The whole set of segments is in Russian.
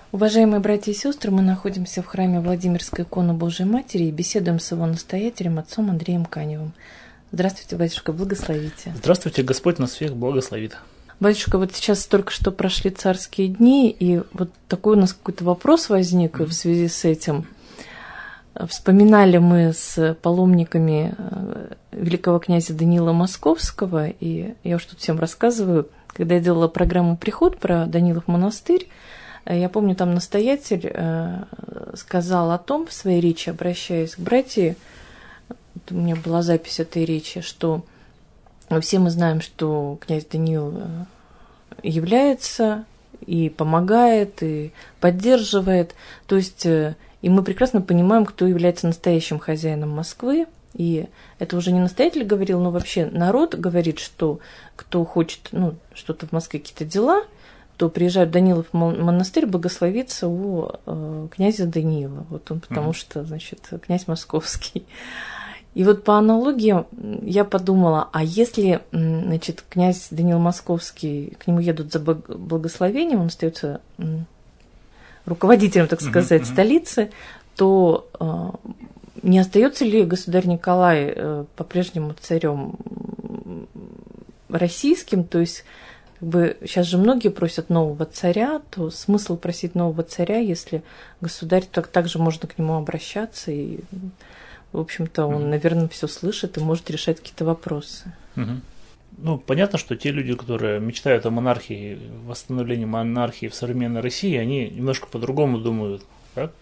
Уважаемые братья и сестры, мы находимся в храме Владимирской иконы Божией Матери и беседуем с его настоятелем, отцом Андреем Каневым. Здравствуйте, батюшка, благословите. Здравствуйте, Господь нас всех благословит. Батюшка, вот сейчас только что прошли царские дни, и вот такой у нас какой-то вопрос возник в связи с этим. Вспоминали мы с паломниками великого князя Даниила Московского, и я уж тут всем рассказываю, когда я делала программу «Приход» про Данилов монастырь, я помню, там настоятель сказал о том в своей речи, обращаясь к братьям, у меня была запись этой речи, что все мы знаем, что князь Даниил является и помогает, и поддерживает, то есть и мы прекрасно понимаем, кто является настоящим хозяином Москвы, и это уже не настоятель говорил, но вообще народ говорит, что кто хочет что-то в Москве, какие-то дела, то приезжают в Данилов монастырь благословиться у князя Даниила. Вот он, потому что, значит, князь московский. И вот по аналогии я подумала, а если, значит, князь Даниил Московский, к нему едут за благословением, он остается руководителем, так сказать, столицы, то не остается ли государь Николай по-прежнему царем российским, то есть сейчас же многие просят нового царя, то смысл просить нового царя, если государь, также можно к нему обращаться, и, в общем-то, он, наверное, все слышит и может решать какие-то вопросы. Понятно, что те люди, которые мечтают о монархии, восстановлении монархии в современной России, они немножко по-другому думают. Да?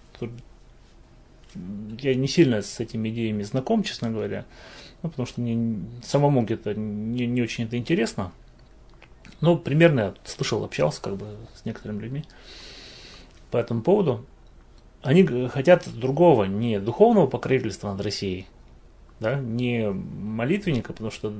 Я не сильно с этими идеями знаком, честно говоря, потому что мне самому где-то не очень это интересно. Но примерно я слышал, общался с некоторыми людьми по этому поводу. Они хотят другого, не духовного покровительства над Россией, да, не молитвенника, потому что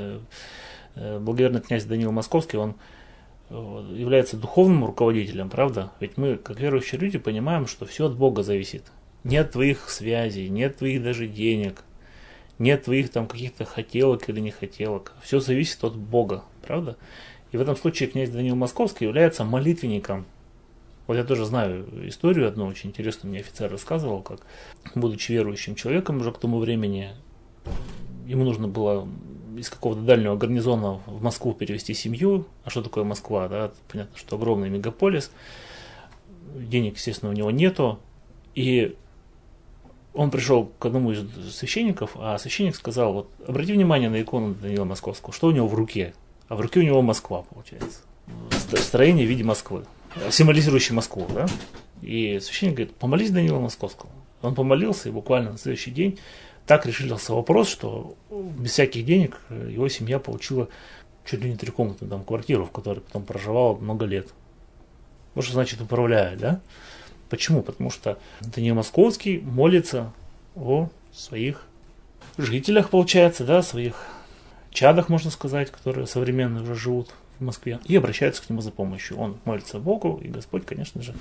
благоверный князь Даниил Московский, он является духовным руководителем, правда? Ведь мы, как верующие люди, понимаем, что все от Бога зависит. Нет твоих связей, нет твоих даже денег, нет твоих там каких-то хотелок или не хотелок. Все зависит от Бога, правда? И в этом случае князь Даниил Московский является молитвенником. Вот я тоже знаю историю одну, очень интересную, мне офицер рассказывал, как, будучи верующим человеком уже к тому времени, ему нужно было из какого-то дальнего гарнизона в Москву перевести семью. А что такое Москва? Да? Понятно, что огромный мегаполис. Денег, естественно, у него нету. И он пришел к одному из священников, а священник сказал, вот обрати внимание на икону Даниила Московского, что у него в руке? А в руке у него Москва, получается. Строение в виде Москвы, символизирующее Москву, да? И священник говорит, помолись Даниилу Московскому. Он помолился, и буквально на следующий день так решился вопрос, что без всяких денег его семья получила чуть ли не 3-комнатную там квартиру, в которой потом проживала много лет. Вот что значит управляет, да? Почему? Потому что Даниил Московский молится о своих жителях, получается, да, своих чадах, можно сказать, которые современно уже живут в Москве, и обращаются к нему за помощью. Он молится Богу, и Господь, конечно же,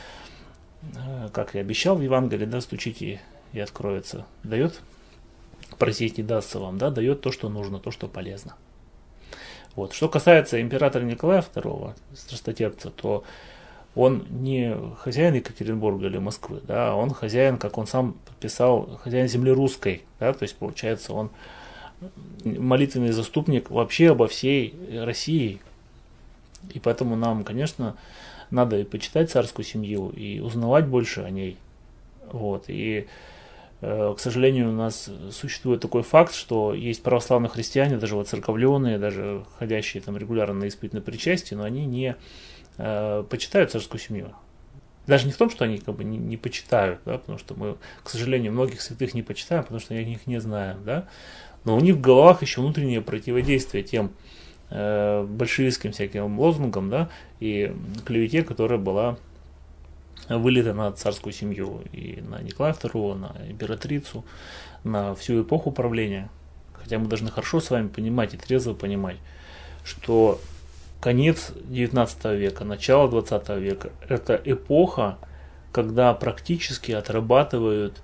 как и обещал в Евангелии, да, стучите и откроется, дает, просите, дастся вам, да, дает то, что нужно, то, что полезно. Вот. Что касается императора Николая II, страстотерпца, то он не хозяин Екатеринбурга или Москвы, да, он хозяин, как он сам подписал, хозяин земли русской, да, то есть получается он молитвенный заступник вообще обо всей России. И поэтому нам, конечно, надо и почитать царскую семью, и узнавать больше о ней. Вот. И, к сожалению, у нас существует такой факт, что есть православные христиане, даже воцерковленные, даже ходящие там регулярно на исповедь на причастие, но они не почитают царскую семью. Даже не в том, что они не почитают, да, потому что мы, к сожалению, многих святых не почитаем, потому что о них не знаем, да. Но у них в головах еще внутреннее противодействие тем большевистским всяким лозунгам, да, и клевете, которая была вылита на царскую семью, и на Николая II, на императрицу, на всю эпоху правления. Хотя мы должны хорошо с вами понимать и трезво понимать, что конец XIX века, начало XX века – это эпоха, когда практически отрабатывали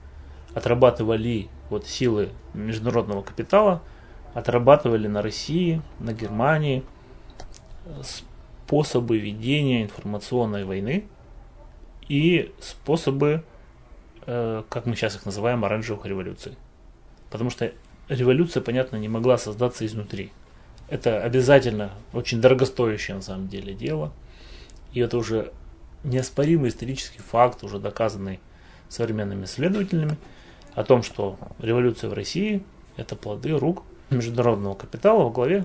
силы международного капитала, отрабатывали на России, на Германии способы ведения информационной войны, и способы, как мы сейчас их называем, оранжевых революций. Потому что революция, понятно, не могла создаться изнутри. Это обязательно очень дорогостоящее на самом деле дело. И это уже неоспоримый исторический факт, уже доказанный современными исследователями, о том, что революция в России – это плоды рук международного капитала во главе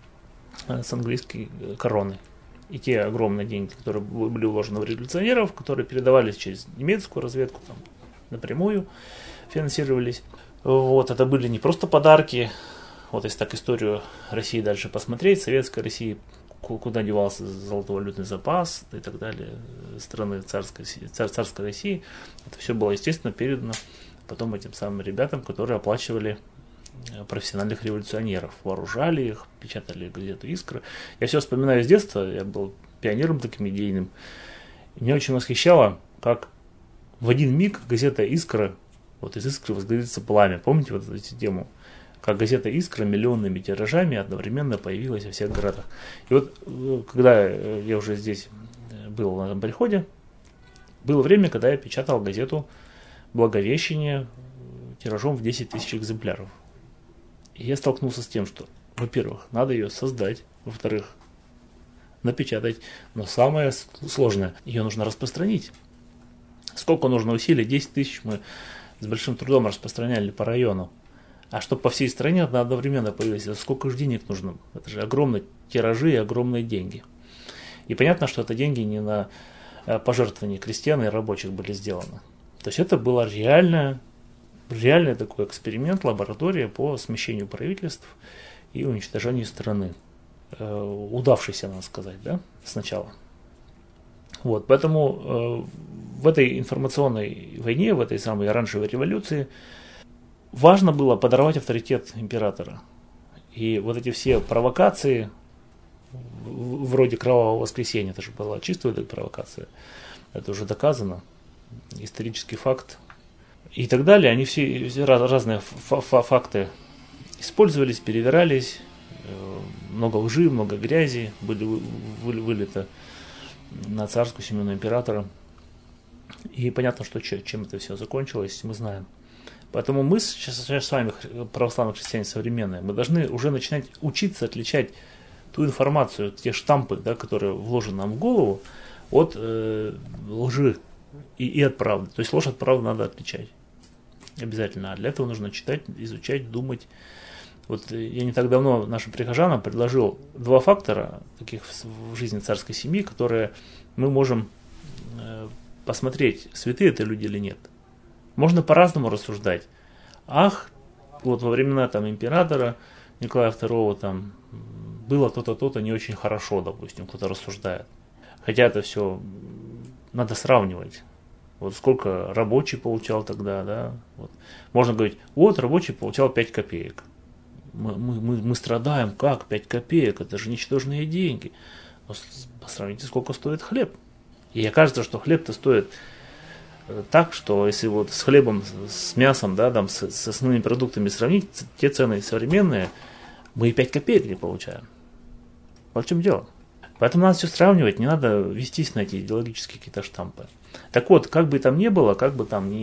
с английской короной. И те огромные деньги, которые были вложены в революционеров, которые передавались через немецкую разведку, там, напрямую финансировались. Вот, это были не просто подарки. Вот если так историю России дальше посмотреть, советской России, куда девался золотовалютный запас и так далее, страны царской России, это все было, естественно, передано потом этим самым ребятам, которые оплачивали профессиональных революционеров, вооружали их, печатали газету «Искра». Я все вспоминаю с детства, я был пионером таким идейным. Меня очень восхищало, как в один миг газета «Искра», вот из «Искры» возгорится пламя. Помните вот эту тему? Как газета «Искра» миллионными тиражами одновременно появилась во всех городах. И вот когда я уже здесь был на этом приходе, было время, когда я печатал газету «Благовещение» тиражом в 10 тысяч экземпляров. И я столкнулся с тем, что, во-первых, надо ее создать, во-вторых, напечатать, но самое сложное, ее нужно распространить. Сколько нужно усилий? 10 тысяч мы с большим трудом распространяли по району. А чтобы по всей стране одновременно появилось, сколько же денег нужно? Это же огромные тиражи и огромные деньги. И понятно, что это деньги не на пожертвования крестьян и рабочих были сделаны. То есть это было реальный такой эксперимент, лаборатория по смещению правительств и уничтожению страны. Удавшийся, надо сказать, да, сначала. Вот, поэтому в этой информационной войне, в этой самой оранжевой революции важно было подорвать авторитет императора. И вот эти все провокации, вроде Кровавого воскресенья, это же была чистая провокация, это уже доказано, исторический факт. И так далее, они все разные факты использовались, перевирались, много лжи, много грязи были вылито на царскую семью императора. И понятно, что чем это все закончилось, мы знаем. Поэтому мы сейчас с вами, православные христиане современные, мы должны уже начинать учиться отличать ту информацию, те штампы, да, которые вложены нам в голову, от лжи и от правды. То есть ложь от правды надо отличать. Обязательно. А для этого нужно читать, изучать, думать. Вот я не так давно нашим прихожанам предложил два фактора таких в жизни царской семьи, которые мы можем посмотреть, святые это люди или нет. Можно по-разному рассуждать. Вот во времена там императора Николая II там было то-то, то-то не очень хорошо, допустим, кто-то рассуждает. Хотя это все надо сравнивать. Вот сколько рабочий получал тогда, да. Вот. Можно говорить, вот рабочий получал 5 копеек. Мы страдаем, как 5 копеек, это же ничтожные деньги. Но сравните, сколько стоит хлеб. И окажется, что хлеб-то стоит так, что если вот с хлебом, с мясом, да, там, с основными продуктами сравнить, те цены современные, мы и 5 копеек не получаем. Вот в чем дело. Поэтому надо все сравнивать, не надо вестись на эти идеологические какие-то штампы. Так вот, как бы там ни было, как бы там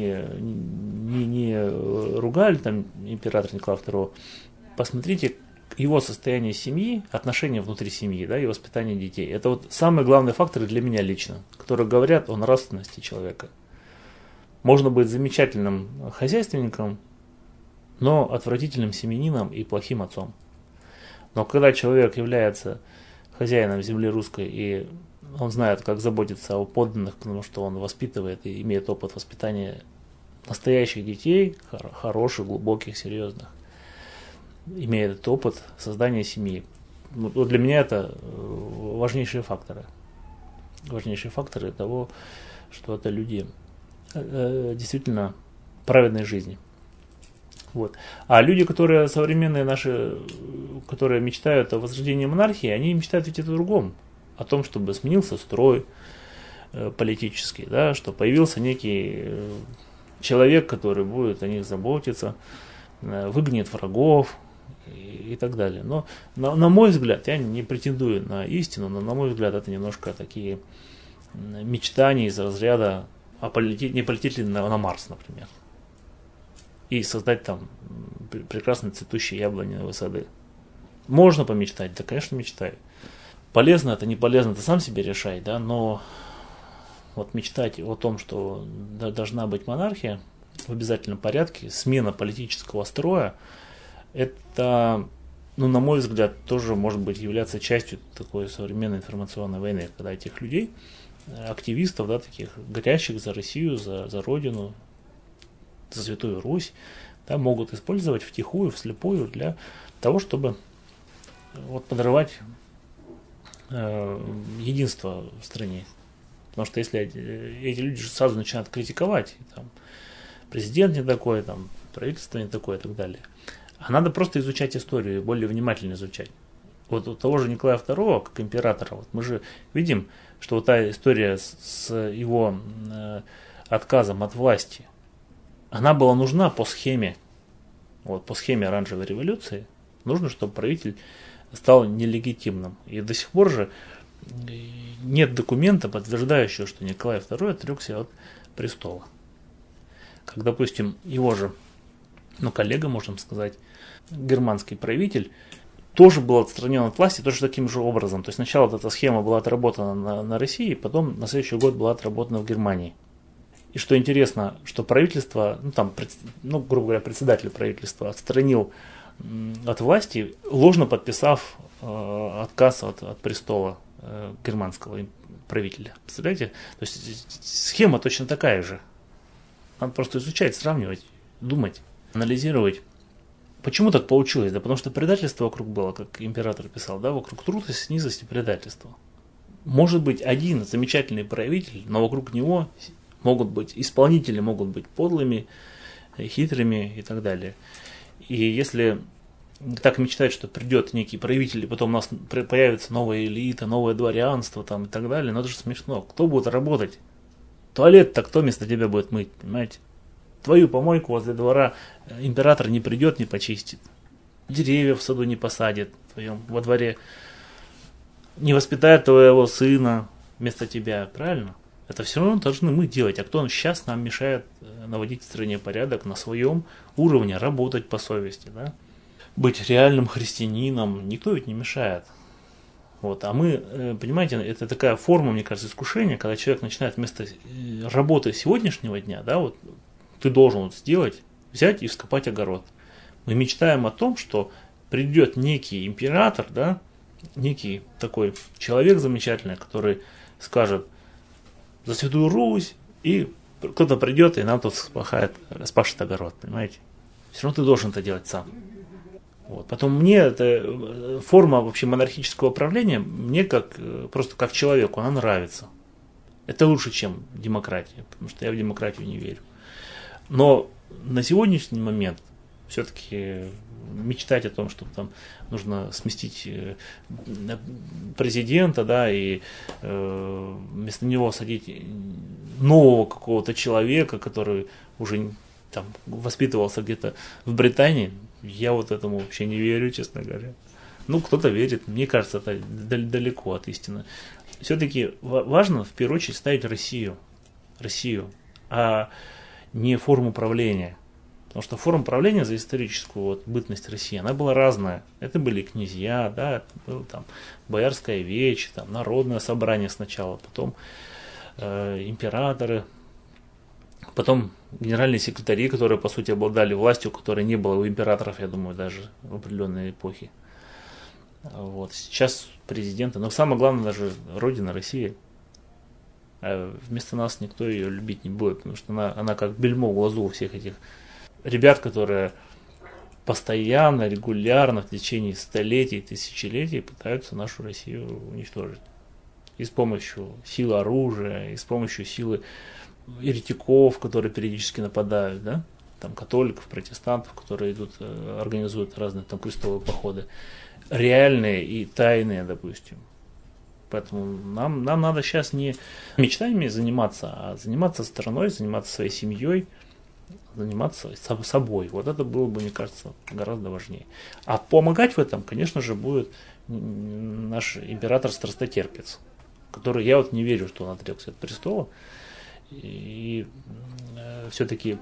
не ругали там императора Николая II, посмотрите его состояние семьи, отношения внутри семьи, да, и воспитание детей. Это вот самые главные факторы для меня лично, которые говорят о нравственности человека. Можно быть замечательным хозяйственником, но отвратительным семьянином и плохим отцом. Но когда человек является хозяином земли русской, и он знает, как заботиться о подданных, потому что он воспитывает и имеет опыт воспитания настоящих детей, хороших, глубоких, серьезных, имеет этот опыт создания семьи. Вот для меня это важнейшие факторы. Важнейшие факторы того, что это люди действительно праведной жизни. Вот. А люди, которые современные наши, которые мечтают о возрождении монархии, они мечтают ведь о другом. О том, чтобы сменился строй политический, да, что появился некий человек, который будет о них заботиться, выгонит врагов и так далее. Но на мой взгляд, я не претендую на истину, но на мой взгляд это немножко такие мечтания из разряда а не полететь ли на Марс, например, и создать там прекрасно цветущие яблоневые сады. Можно помечтать, да, конечно, мечтай. Полезно это, не полезно, ты сам себе решай, да, но вот мечтать о том, что должна быть монархия в обязательном порядке, смена политического строя, это, ну, на мой взгляд, тоже может быть являться частью такой современной информационной войны, когда этих людей, активистов, да, таких горящих за Россию, за Родину, за Святую Русь, да, могут использовать втихую, вслепую для того, чтобы вот подрывать единство в стране. Потому что если эти люди же сразу начинают критиковать, там, президент не такой, там, правительство не такое и так далее. А надо просто изучать историю, более внимательно изучать. Вот у того же Николая II, как императора, вот мы же видим, что вот та история с его отказом от власти, она была нужна по схеме, вот, по схеме оранжевой революции. Нужно, чтобы правитель стал нелегитимным. И до сих пор же нет документа, подтверждающего, что Николай II отрекся от престола. Как, допустим, его же, ну, коллега, можем сказать, германский правитель, тоже был отстранен от власти тоже таким же образом. То есть сначала вот эта схема была отработана на России, потом на следующий год была отработана в Германии. И что интересно, что правительство, ну, там, ну, грубо говоря, председатель правительства отстранил от власти, ложно подписав отказ от престола германского правителя. Представляете? То есть схема точно такая же. Надо просто изучать, сравнивать, думать, анализировать. Почему так получилось? Да потому что предательство вокруг было, как император писал, да, вокруг трусости, низости, предательства. Может быть один замечательный правитель, но вокруг него могут быть исполнители, могут быть подлыми, хитрыми и так далее. И если так мечтать, что придет некий правитель, и потом у нас появится новая элита, новое дворянство там, и так далее, но это же смешно. Кто будет работать? Туалет-то кто вместо тебя будет мыть, понимаете? Твою помойку возле двора император не придет, не почистит. Деревья в саду не посадит во дворе. Не воспитает твоего сына вместо тебя, правильно? Это все равно должны мы делать. А кто сейчас нам мешает наводить в стране порядок на своем уровне, работать по совести, да? Быть реальным христианином никто ведь не мешает. Вот. А мы, понимаете, это такая форма, мне кажется, искушения, когда человек начинает вместо работы сегодняшнего дня, да, вот ты должен вот сделать, взять и вскопать огород. Мы мечтаем о том, что придет некий император, да, некий такой человек замечательный, который скажет за Святую Русь, и кто-то придет и нам тут спашет огород, понимаете? Все равно ты должен это делать сам. Вот. Потом мне эта форма вообще монархического правления, мне просто как человеку, она нравится. Это лучше, чем демократия, потому что я в демократию не верю. Но на сегодняшний момент все-таки мечтать о том, что там нужно сместить президента, да, и вместо него садить нового какого-то человека, который уже там воспитывался где-то в Британии, я вот этому вообще не верю, честно говоря. Ну, кто-то верит, мне кажется, это далеко от истины. Все-таки важно в первую очередь ставить Россию, а не форму правления. Потому что форма правления за историческую вот бытность России, она была разная. Это были князья, да, это было там боярская вечь, там народное собрание сначала, потом императоры, потом генеральные секретари, которые, по сути, обладали властью, которой не было у императоров, я думаю, даже в определенной эпохе. Вот. Сейчас президенты, но самое главное, даже Родина, Россия. А вместо нас никто ее любить не будет, потому что она как бельмо в глазу у всех этих ребят, которые постоянно, регулярно в течение столетий, тысячелетий пытаются нашу Россию уничтожить. И с помощью силы оружия, и с помощью силы еретиков, которые периодически нападают, да, там католиков, протестантов, которые идут, организуют разные там крестовые походы, реальные и тайные, допустим. Поэтому нам надо сейчас не мечтами заниматься, а заниматься страной, заниматься своей семьей, заниматься собой. Вот это было бы, мне кажется, гораздо важнее. А помогать в этом, конечно же, будет наш император-страстотерпец, который, я вот не верю, что он отрекся от престола. И все-таки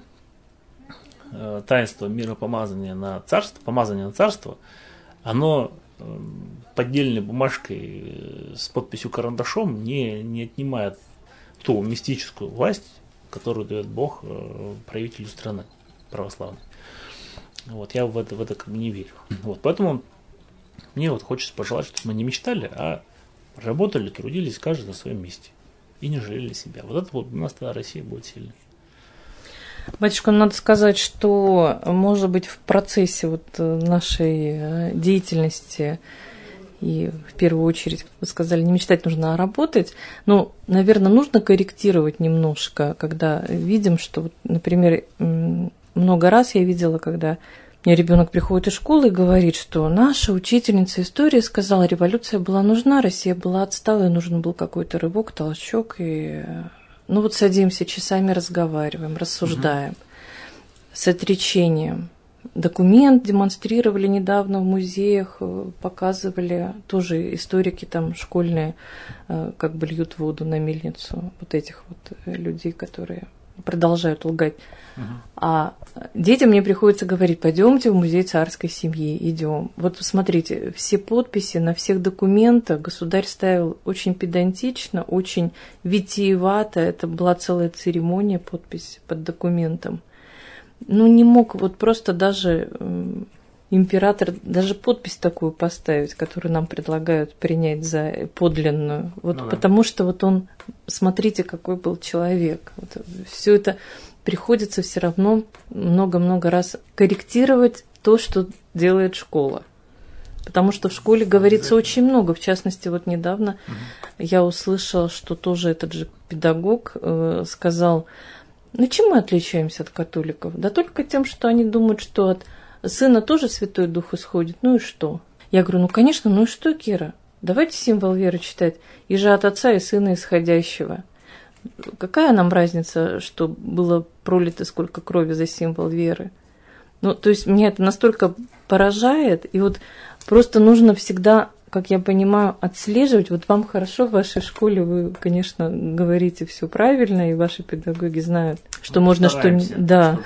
таинство миропомазания на царство, помазание на царство, оно поддельной бумажкой с подписью карандашом не отнимает ту мистическую власть, которую дает Бог правителю страны православной. Вот, я в это как бы не верю. Вот, поэтому мне вот хочется пожелать, чтобы мы не мечтали, а работали, трудились, каждый на своем месте. И не жалели себя. Вот это вот у нас тогда Россия будет сильной. Батюшка, надо сказать, что, может быть, в процессе вот нашей деятельности, и в первую очередь, как вы сказали, не мечтать нужно, а работать, но, наверное, нужно корректировать немножко, когда видим, что, вот, например, много раз я видела, когда мне ребенок приходит из школы и говорит, что наша учительница истории сказала, революция была нужна, Россия была отстала, и нужен был какой-то рывок, толчок, и... Ну вот садимся, часами разговариваем, рассуждаем, с отречением. Документ демонстрировали недавно в музеях, показывали, тоже историки там школьные, как бы льют воду на мельницу вот этих вот людей, которые продолжают лгать. А детям мне приходится говорить, пойдемте в музей царской семьи, идем. Вот смотрите, все подписи на всех документах государь ставил очень педантично, очень витиевато. Это была целая церемония, подпись под документом. Ну, не мог вот просто даже император даже подпись такую поставить, которую нам предлагают принять за подлинную. Вот ну, потому что вот он, смотрите, какой был человек. Вот, все это приходится все равно много-много раз корректировать то, что делает школа. Потому что в школе говорится очень много. В частности, вот недавно я услышала, что тоже этот же педагог сказал, ну чем мы отличаемся от католиков? Да только тем, что они думают, что от сына тоже Святой Дух исходит. Ну и что? Я говорю, ну конечно, ну и что, Кира? Давайте символ веры читать. И же от Отца и Сына исходящего. Какая нам разница, что было пролито сколько крови за символ веры? Ну, то есть меня это настолько поражает, и вот просто нужно всегда, как я понимаю, отслеживать. Вот вам хорошо в вашей школе, вы, конечно, говорите все правильно, и ваши педагоги знают, что можно, что не... Да.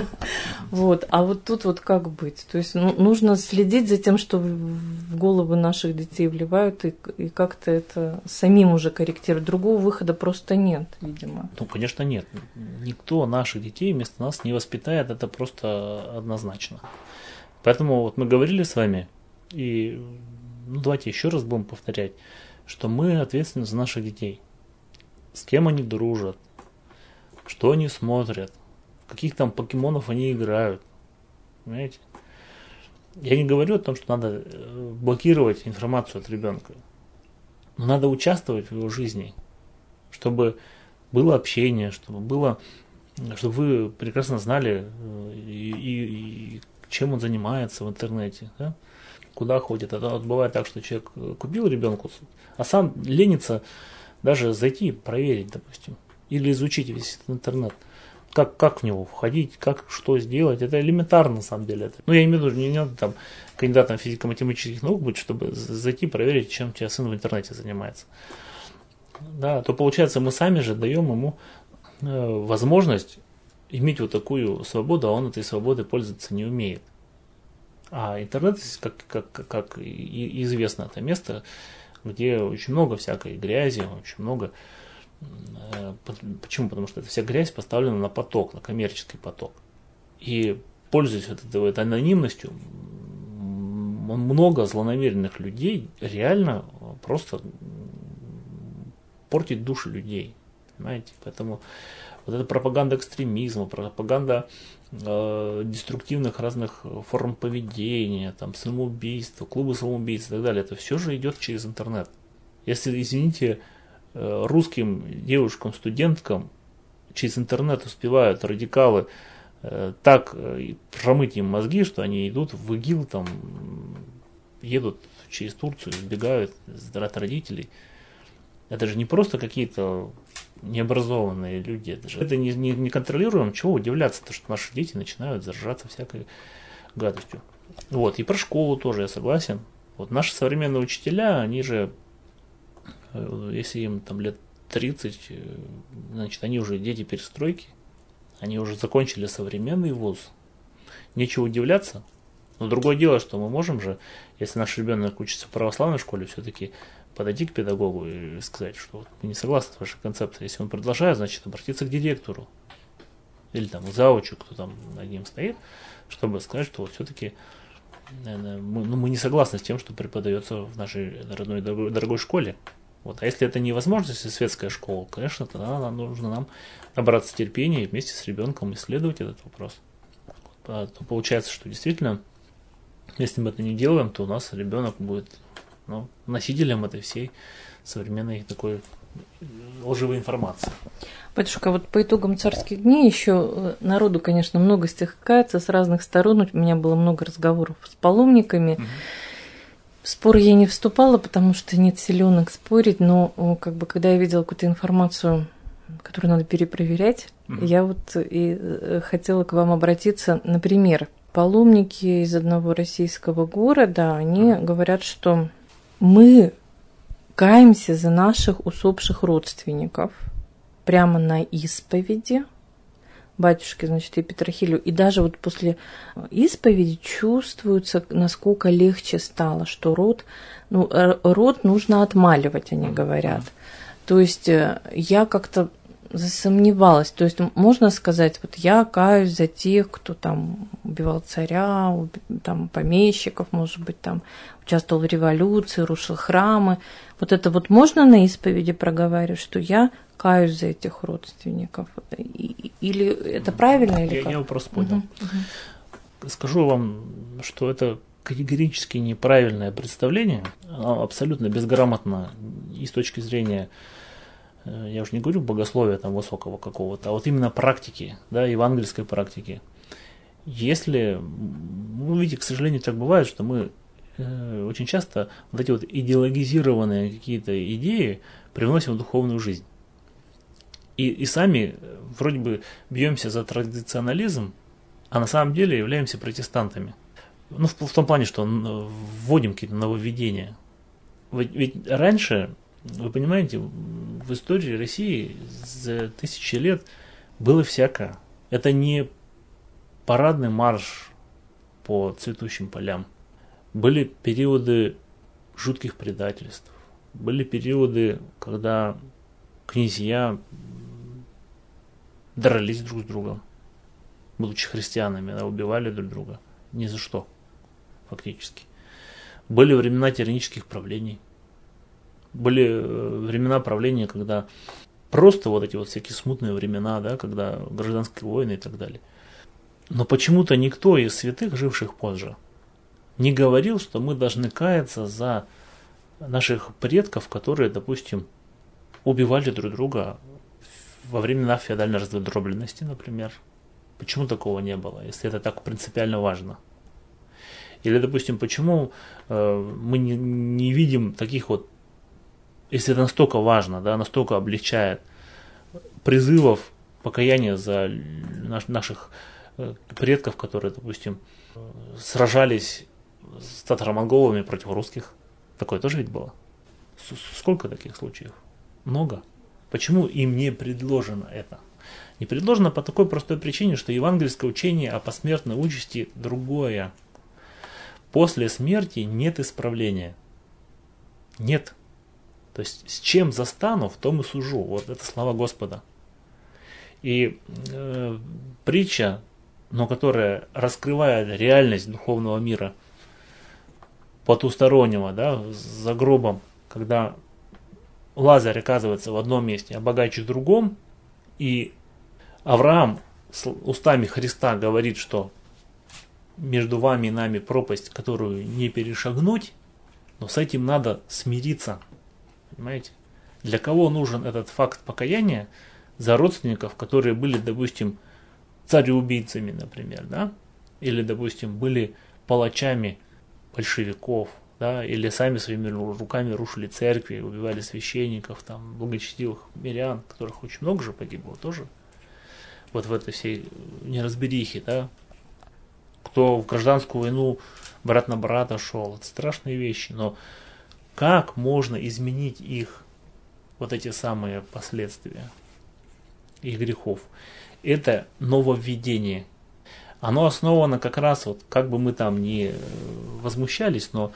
Вот. А вот тут вот как быть? То есть нужно следить за тем, что в голову наших детей вливают, и как-то это самим уже корректировать. Другого выхода просто нет, видимо. Ну, конечно, нет. Никто наших детей вместо нас не воспитает, это просто однозначно. Поэтому вот мы говорили с вами, и давайте еще раз будем повторять, что мы ответственны за наших детей. С кем они дружат, что они смотрят, каких там покемонов они играют. Понимаете? Я не говорю о том, что надо блокировать информацию от ребенка. Но надо участвовать в его жизни, чтобы было общение, чтобы вы прекрасно знали, и чем он занимается в интернете. Да? Куда ходит. А бывает так, что человек купил ребенку, а сам ленится даже зайти, проверить, допустим, или изучить весь этот интернет. Как в него входить, как что сделать. Это элементарно, на самом деле. Ну, я имею в виду, не надо там кандидатом физико-математических наук быть, чтобы зайти, проверить, чем у тебя сын в интернете занимается. Да, то получается, мы сами же даем ему возможность иметь вот такую свободу, а он этой свободой пользоваться не умеет. А интернет, как известно, это место, где очень много всякой грязи, очень много... Почему? Потому что эта вся грязь поставлена на поток, на коммерческий поток. И, пользуясь этой анонимностью, много злонамеренных людей реально просто портит души людей. Понимаете? Поэтому вот эта пропаганда экстремизма, пропаганда деструктивных разных форм поведения, там, самоубийства, клубы самоубийц и так далее, это все же идет через интернет. Если, извините, русским девушкам, студенткам через интернет успевают радикалы так промыть им мозги, что они идут в ИГИЛ, там, едут через Турцию, сбегают от родителей. Это же не просто какие-то необразованные люди. Это не контролируем, чего удивляться-то, что наши дети начинают заражаться всякой гадостью. Вот, и про школу тоже я согласен. Вот наши современные учителя, они же, если им там лет 30, значит, они уже дети перестройки, они уже закончили современный вуз. Нечего удивляться. Но другое дело, что мы можем же, если наш ребенок учится в православной школе, все-таки подойти к педагогу и сказать, что вот мы не согласны с вашей концепцией. Если он продолжает, значит, обратиться к директору или там к заучу, кто там над ним стоит, чтобы сказать, что вот все-таки мы не согласны с тем, что преподается в нашей родной дорогой школе. Вот. А если это невозможно, если светская школа, конечно, тогда нужно нам набраться терпения и вместе с ребенком исследовать этот вопрос. То получается, что действительно, если мы это не делаем, то у нас ребенок будет носителем этой всей современной такой лживой информации. Батюшка, вот по итогам царских дней еще народу, конечно, много стекается с разных сторон. У меня было много разговоров с паломниками. В спор я не вступала, потому что нет силенок спорить, но как бы когда я видела какую-то информацию, которую надо перепроверять, я вот и хотела к вам обратиться. Например, паломники из одного российского города, они говорят, что мы каемся за наших усопших родственников прямо на исповеди батюшки, значит, и Петрохилию. И даже вот после исповеди чувствуется, насколько легче стало, что род нужно отмаливать, они говорят. То есть я как-то засомневалась. То есть можно сказать, вот я каюсь за тех, кто там убивал царя, там помещиков, может быть, там участвовал в революции, рушил храмы. Вот это вот можно на исповеди проговаривать, что я каюсь за этих родственников? Или это правильно? Или как? Я вопрос понял. Скажу вам, что это категорически неправильное представление, абсолютно безграмотно и с точки зрения, я уже не говорю богословия там высокого какого-то, а вот именно практики, да, евангельской практики. Если, видите, к сожалению, так бывает, что мы очень часто вот эти вот идеологизированные какие-то идеи привносим в духовную жизнь. И сами вроде бы бьемся за традиционализм, а на самом деле являемся протестантами. В том плане, что вводим какие-то нововведения. Ведь раньше, вы понимаете, в истории России за тысячи лет было всякое. Это не парадный марш по цветущим полям. Были периоды жутких предательств. Были периоды, когда князья дрались друг с другом, будучи христианами, убивали друг друга. Ни за что, фактически. Были времена тиранических правлений. Были времена правления, когда просто вот эти вот всякие смутные времена, да, когда гражданские войны и так далее. Но почему-то никто из святых, живших позже, не говорил, что мы должны каяться за наших предков, которые, допустим, убивали друг друга во времена феодальной раздробленности, например. Почему такого не было, если это так принципиально важно? Или, допустим, почему мы не видим таких вот, если это настолько важно, да, настолько облегчает, призывов покаяния за наших предков, которые, допустим, сражались с татаро-монголами против русских. Такое тоже ведь было. Сколько таких случаев? Много. Почему им не предложено это? Не предложено по такой простой причине, что евангельское учение о посмертной участи другое. После смерти нет исправления. Нет. То есть с чем застану, в том и сужу. Вот это слова Господа. И притча, но которая раскрывает реальность духовного мира потустороннего, да, за гробом, когда Лазарь оказывается в одном месте, а богач в другом, и Авраам с устами Христа говорит, что между вами и нами пропасть, которую не перешагнуть, но с этим надо смириться. Понимаете? Для кого нужен этот факт покаяния? За родственников, которые были, допустим, цареубийцами, например, да? Или, допустим, были палачами большевиков, да? Или сами своими руками рушили церкви, убивали священников, там, благочестивых мирян, которых очень много же погибло тоже. Вот в этой всей неразберихе, да? Кто в гражданскую войну брат на брата шел, это страшные вещи, но как можно изменить их вот эти самые последствия их грехов. Это нововведение. Оно основано как раз, вот, как бы мы там ни возмущались, но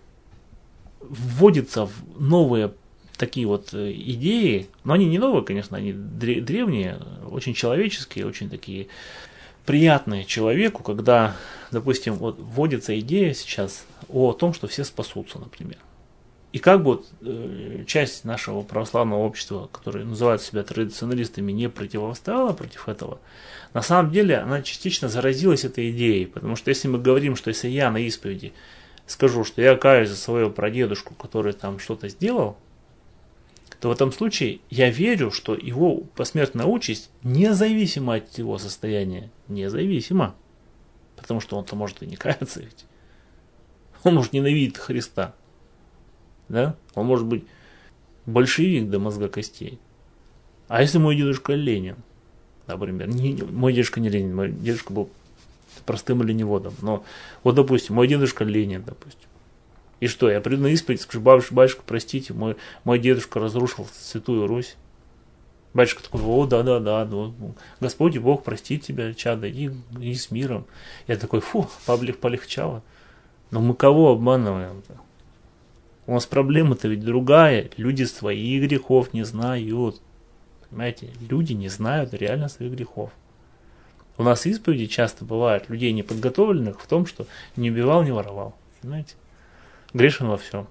вводятся в новые такие вот идеи, но они не новые, конечно, они древние, очень человеческие, очень такие приятные человеку, когда, допустим, вот вводится идея сейчас о том, что все спасутся, например. И как бы вот, часть нашего православного общества, которое называет себя традиционалистами, не противостояла против этого, на самом деле она частично заразилась этой идеей, потому что если мы говорим, что если я на исповеди скажу, что я каюсь за своего прадедушку, который там что-то сделал, то в этом случае я верю, что его посмертная участь независима от его состояния, независима, потому что он-то может и не каяться ведь, он может ненавидеть Христа. Да? Он может быть большевик до мозга костей. А если мой дедушка Ленин, например, мой дедушка не Ленин, мой дедушка был простым оленеводом, но вот, допустим, мой дедушка Ленин, допустим. И что, я приду на исповедь, скажу: батюшка, простите, мой дедушка разрушил Святую Русь. Батюшка такой: о, да, Господь и Бог простит тебя, чадо, иди с миром. Я такой: фу, полегчало. Но мы кого обманываем-то? У нас проблема-то ведь другая. Люди своих грехов не знают. Понимаете? Люди не знают реально своих грехов. У нас исповеди часто бывают людей неподготовленных в том, что не убивал, не воровал. Понимаете? Грешен во всем.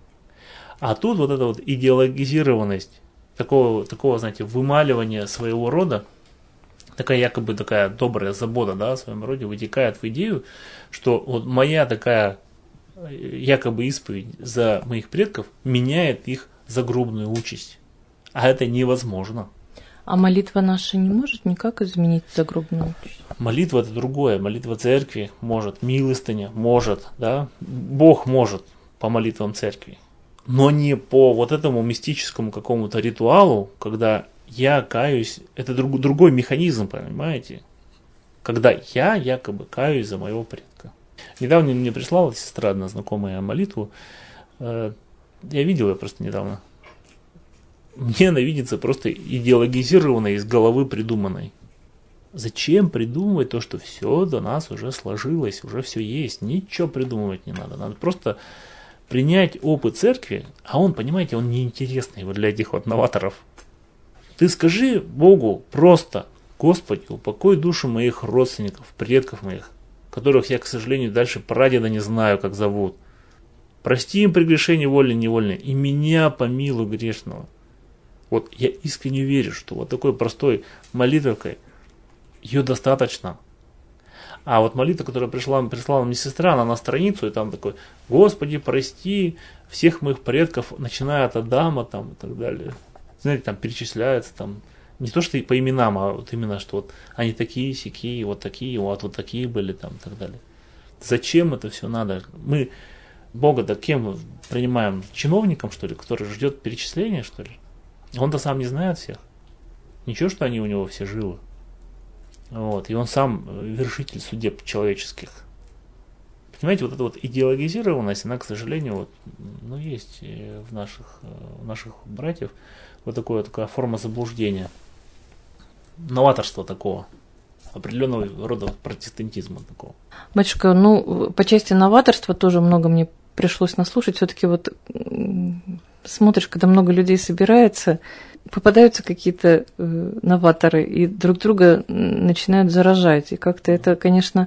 А тут вот эта вот идеологизированность, такого, знаете, вымаливания своего рода, такая якобы такая добрая забота, да, о своем роде вытекает в идею, что вот моя такая якобы исповедь за моих предков меняет их загробную участь. А это невозможно. А молитва наша не может никак изменить загробную участь? Молитва — это другое. Молитва церкви может, милостыня может, да. Бог может по молитвам церкви. Но не по вот этому мистическому какому-то ритуалу, когда я каюсь. Это другой механизм, понимаете? Когда я якобы каюсь за моего предка. Недавно мне прислала сестра одна знакомая молитву. Я видел ее просто недавно. Мне она видится просто идеологизированной, из головы придуманной. Зачем придумывать то, что все до нас уже сложилось, уже все есть? Ничего придумывать не надо. Надо просто принять опыт церкви, а он, понимаете, он неинтересный вот для этих вот новаторов. Ты скажи Богу просто: Господи, упокой душу моих родственников, предков моих, которых я, к сожалению, дальше прадеда не знаю, как зовут. Прости им прегрешения вольные и невольные, и меня помилуй грешного. Вот я искренне верю, что вот такой простой молитвой ее достаточно. А вот молитва, которая прислала мне сестра, она на страницу, и там такой: Господи, прости всех моих предков, начиная от Адама там, и так далее. Знаете, там перечисляется там не то, что по именам, а вот именно, что вот они такие, сякие, вот такие, вот такие были там и так далее. Зачем это все надо? Мы Бога-то кем принимаем? Чиновником, что ли, который ждет перечисления, что ли? Он-то сам не знает всех. Ничего, что они у него все живы. Вот. И он сам вершитель судеб человеческих. Понимаете, вот эта вот идеологизированность, она, к сожалению, вот, ну, есть в наших братьев вот такая форма заблуждения. Новаторства такого. Определенного рода протестантизма такого. Батюшка, ну, по части новаторства тоже много мне пришлось наслушать. Все-таки вот смотришь, когда много людей собирается, попадаются какие-то новаторы и друг друга начинают заражать. И как-то это, конечно,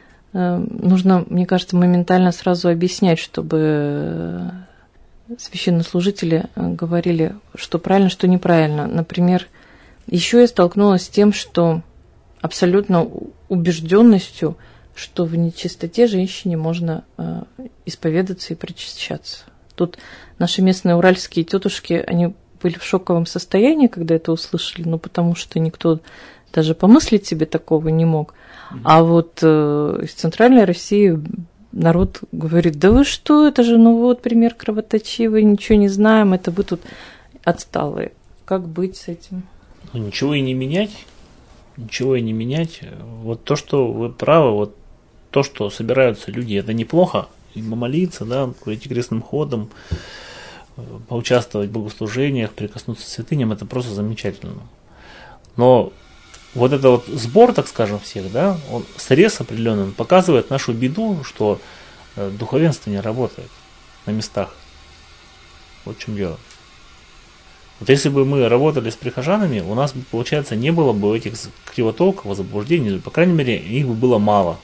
нужно, мне кажется, моментально сразу объяснять, чтобы священнослужители говорили, что правильно, что неправильно. Например, еще я столкнулась с тем, что абсолютно убежденностью, что в нечистоте женщине можно исповедаться и причащаться. Тут наши местные уральские тетушки, они были в шоковом состоянии, когда это услышали, ну, потому что никто даже помыслить себе такого не мог. А вот из Центральной России народ говорит: да вы что, это же, ну вот, пример кровоточивый, ничего не знаем, это вы тут отсталые. Как быть с этим? Ну, ничего и не менять. Вот то, что вы правы, вот то, что собираются люди, это неплохо. И молиться, да, идти крестным ходом. поучаствовать в богослужениях, прикоснуться к святыням, это просто замечательно. Но вот это вот сбор, так скажем, всех, да, он срез определенный, он показывает нашу беду, что духовенство не работает на местах. Вот в чем дело. Вот если бы мы работали с прихожанами, у нас, получается, не было бы этих кривотолков, заблуждений, по крайней мере, их бы было мало.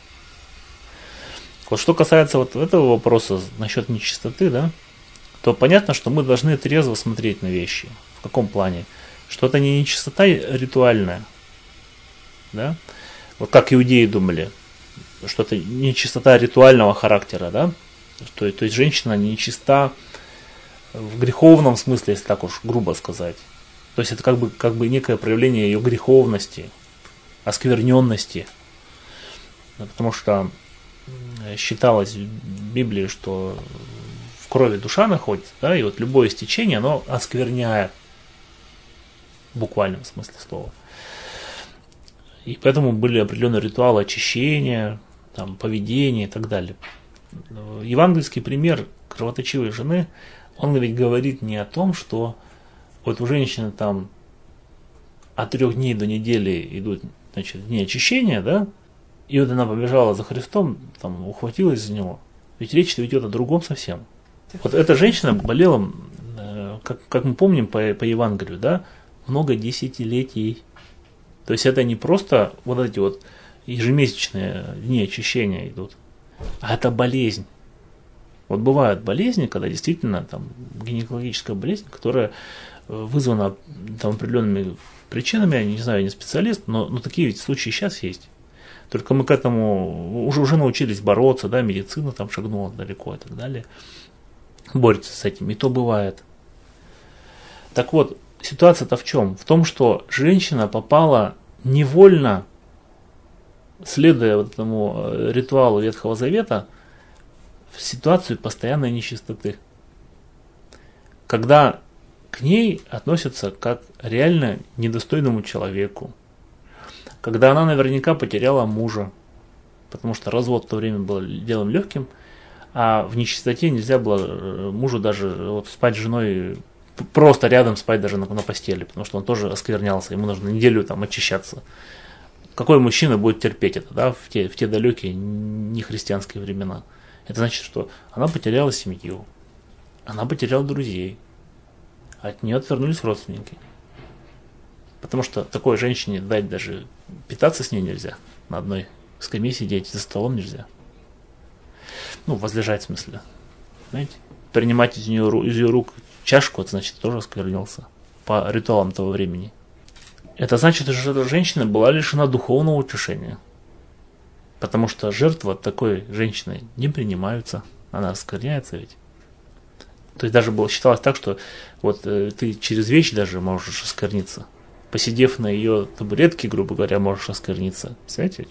Вот что касается вот этого вопроса насчет нечистоты, да, то понятно, что мы должны трезво смотреть на вещи. В каком плане? Что это не нечистота ритуальная, да? Вот как иудеи думали, что это нечистота ритуального характера, да? То есть женщина нечиста в греховном смысле, если так уж грубо сказать. То есть это как бы некое проявление ее греховности, оскверненности. Потому что считалось в Библии, что в крови душа находится, да, и вот любое истечение, оно оскверняет в буквальном смысле слова. И поэтому были определенные ритуалы очищения, там, поведения и так далее. Евангельский пример кровоточивой жены, он ведь говорит не о том, что вот у женщины там от 3 дней до недели идут, значит, дни очищения, да, и вот она побежала за Христом, там, ухватилась за него. Ведь речь-то идет о другом совсем. Вот эта женщина болела, как мы помним по Евангелию, да, много десятилетий. То есть это не просто вот эти вот ежемесячные дни очищения идут, а это болезнь. Вот бывают болезни, когда действительно там гинекологическая болезнь, которая вызвана там определенными причинами, я не знаю, я не специалист, но такие ведь случаи сейчас есть. Только мы к этому уже научились бороться, да, медицина там шагнула далеко и так далее. Борется с этим, и то бывает. Так вот, ситуация-то в чем? В том, что женщина попала невольно, следуя вот этому ритуалу Ветхого Завета, в ситуацию постоянной нечистоты. Когда к ней относятся как реально недостойному человеку. Когда она наверняка потеряла мужа, потому что развод в то время был делом легким, а в нечистоте нельзя было мужу даже вот спать с женой, просто рядом спать даже на постели, потому что он тоже осквернялся, ему нужно неделю там очищаться. Какой мужчина будет терпеть это, да, в те далекие нехристианские времена? Это значит, что она потеряла семью, она потеряла друзей, от нее отвернулись родственники. Потому что такой женщине дать даже питаться с ней нельзя, на одной скамье сидеть, за столом нельзя. Ну, возлежать в смысле. Знаете? Принимать из ее рук чашку, это значит, тоже осквернился по ритуалам того времени. Это значит, что эта женщина была лишена духовного утешения. Потому что жертвы от такой женщины не принимаются. Она оскверняется ведь. То есть даже считалось так, что вот ты через вещь даже можешь оскверниться. Посидев на ее табуретке, грубо говоря, можешь оскверниться. Знаете,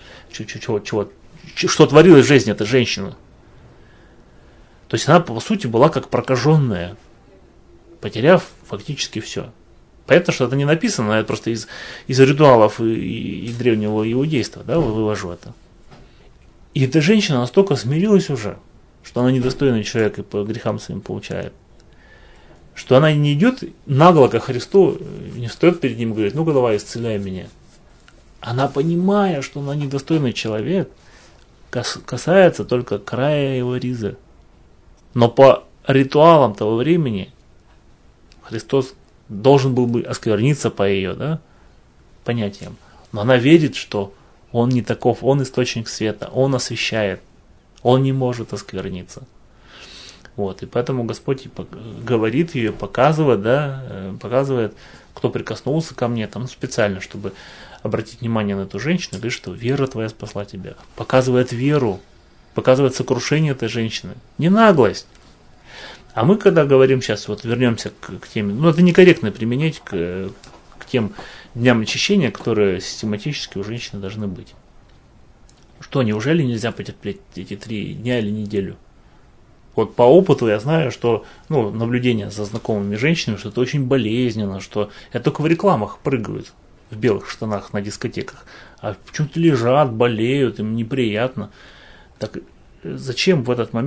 что творилось в жизни этой женщины? То есть она, по сути, была как прокаженная, потеряв фактически все. Понятно, что это не написано, это просто из ритуалов и древнего иудейства, да, вывожу это. И эта женщина настолько смирилась уже, что она недостойный человек и по грехам своим получает, что она не идет нагло ко Христу, не встает перед ним и говорит, ну-ка давай, исцеляй меня. Она, понимая, что она недостойный человек, касается только края его ризы. Но по ритуалам того времени Христос должен был бы оскверниться по ее, да, понятиям. Но она верит, что он не таков, он источник света, он освещает, он не может оскверниться. Вот, и поэтому Господь говорит ее, показывает, да, показывает, кто прикоснулся ко мне, там специально, чтобы обратить внимание на эту женщину, говорит, что вера твоя спасла тебя. Показывает веру, показывает сокрушение этой женщины, не наглость. А мы, когда говорим сейчас, вот вернемся к теме, ну это некорректно применять к тем дням очищения, которые систематически у женщины должны быть. Что, неужели нельзя потерпеть эти 3 дня или неделю? Вот по опыту я знаю, что, ну, наблюдение за знакомыми женщинами, что это очень болезненно, что это только в рекламах прыгают в белых штанах на дискотеках, а почему-то лежат, болеют, им неприятно. Так зачем в этот момент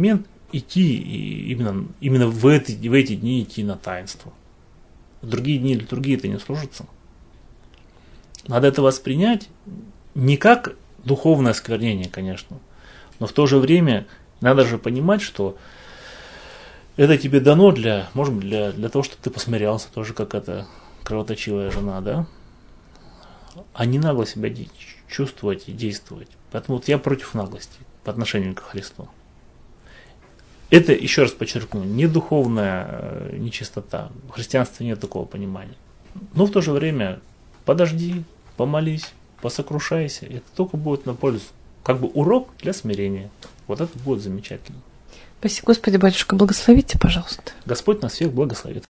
идти, и именно в эти дни идти на таинство. В другие дни или другие это не служится. Надо это воспринять не как духовное осквернение, конечно, но в то же время надо же понимать, что это тебе дано может быть, для того, чтобы ты посмирялся, тоже как эта кровоточивая жена, да? А не нагло себя чувствовать и действовать. Поэтому вот я против наглости по отношению к Христу. Это, еще раз подчеркну, не духовная нечистота. В христианстве нет такого понимания. Но в то же время подожди, помолись, посокрушайся. Это только будет на пользу. Как бы урок для смирения. Вот это будет замечательно. Спасибо, Господи, батюшка, благословите, пожалуйста. Господь нас всех благословит.